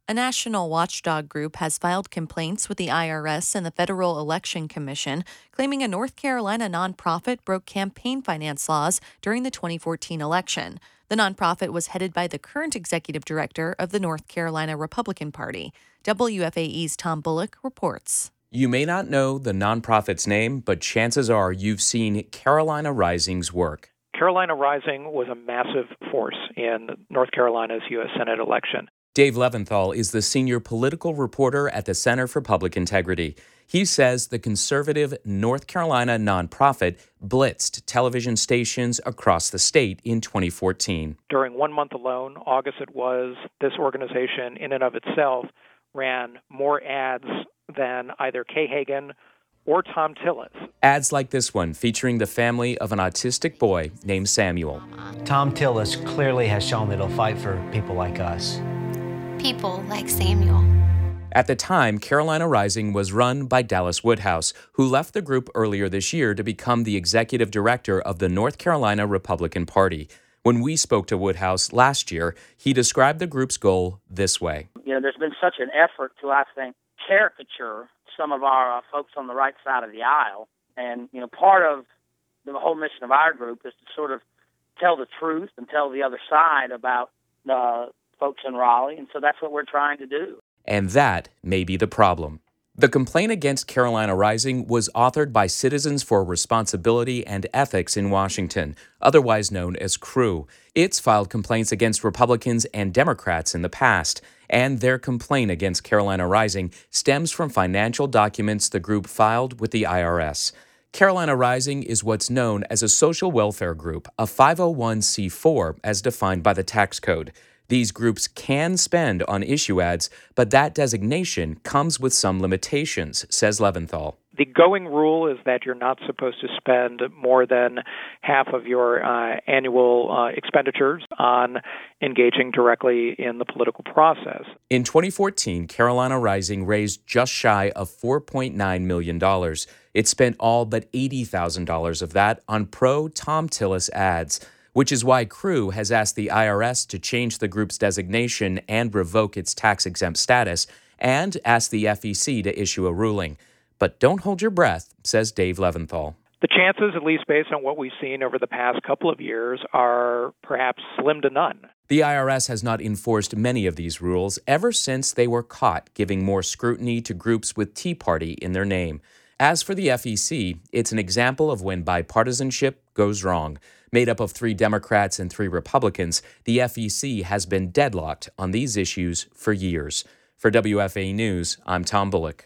A national watchdog group has filed complaints with the IRS and the Federal Election Commission, claiming a North Carolina nonprofit broke campaign finance laws during the 2014 election. The nonprofit was headed by the current executive director of the North Carolina Republican Party. WFAE's Tom Bullock reports. You may not know the nonprofit's name, but chances are you've seen Carolina Rising's work. Carolina Rising was a massive force in North Carolina's U.S. Senate election. Dave Leventhal is the senior political reporter at the Center for Public Integrity. He says the conservative North Carolina nonprofit blitzed television stations across the state in 2014. During 1 month alone, August it was, this organization in and of itself ran more ads than either Kay Hagan or Thom Tillis. Ads like this one featuring the family of an autistic boy named Samuel. Thom Tillis clearly has shown that he'll fight for people like us. People like Samuel. At the time, Carolina Rising was run by Dallas Woodhouse, who left the group earlier this year to become the executive director of the North Carolina Republican Party. When we spoke to Woodhouse last year, he described the group's goal this way. There's been such an effort to, I think, caricature some of our folks on the right side of the aisle. And, part of the whole mission of our group is to sort of tell the truth and tell the other side about the folks in Raleigh. And so that's what we're trying to do. And that may be the problem. The complaint against Carolina Rising was authored by Citizens for Responsibility and Ethics in Washington, otherwise known as CREW. It's filed complaints against Republicans and Democrats in the past, and their complaint against Carolina Rising stems from financial documents the group filed with the IRS. Carolina Rising is what's known as a social welfare group, a 501c4 as defined by the tax code. These groups can spend on issue ads, but that designation comes with some limitations, says Leventhal. The going rule is that you're not supposed to spend more than half of your annual expenditures on engaging directly in the political process. In 2014, Carolina Rising raised just shy of $4.9 million. It spent all but $80,000 of that on pro-Thom Tillis ads, which is why CREW has asked the IRS to change the group's designation and revoke its tax-exempt status, and asked the FEC to issue a ruling. But don't hold your breath, says Dave Leventhal. The chances, at least based on what we've seen over the past couple of years, are perhaps slim to none. The IRS has not enforced many of these rules ever since they were caught giving more scrutiny to groups with Tea Party in their name. As for the FEC, it's an example of when bipartisanship goes wrong. Made up of 3 Democrats and 3 Republicans, the FEC has been deadlocked on these issues for years. For WFAE News, I'm Tom Bullock.